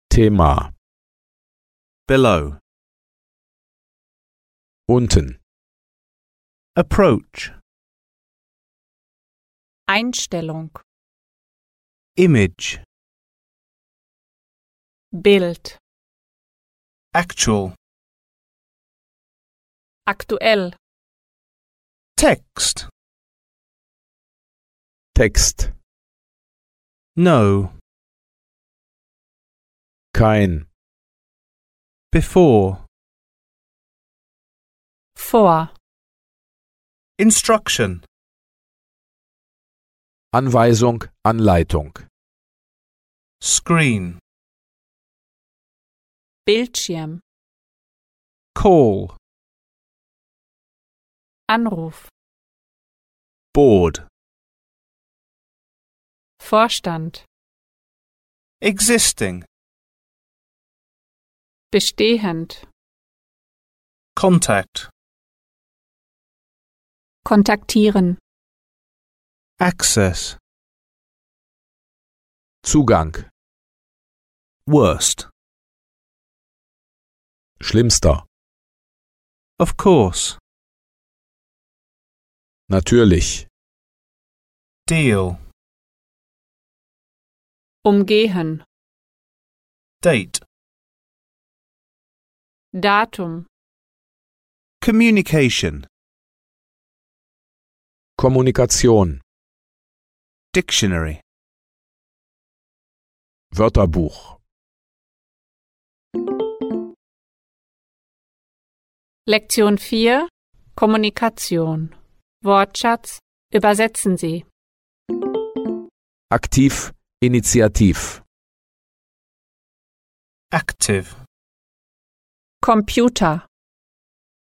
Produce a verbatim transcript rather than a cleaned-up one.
Thema. Below. Unten. Approach. Einstellung, Image. Bild, Actual. aktuell, Text. Text. No. Kein. Before. vor, Instruction. Anweisung, Anleitung. Screen. Bildschirm, Call. Anruf, Board. Vorstand, Existing. bestehend, Contact. kontaktieren, Access. Zugang. Worst. Schlimmster. Of course. Natürlich. Deal. umgehen, Date. Datum, Communication. Kommunikation. Dictionary. Wörterbuch. Lektion vier, Kommunikation, Wortschatz, übersetzen Sie. Aktiv, initiativ. Active. Computer,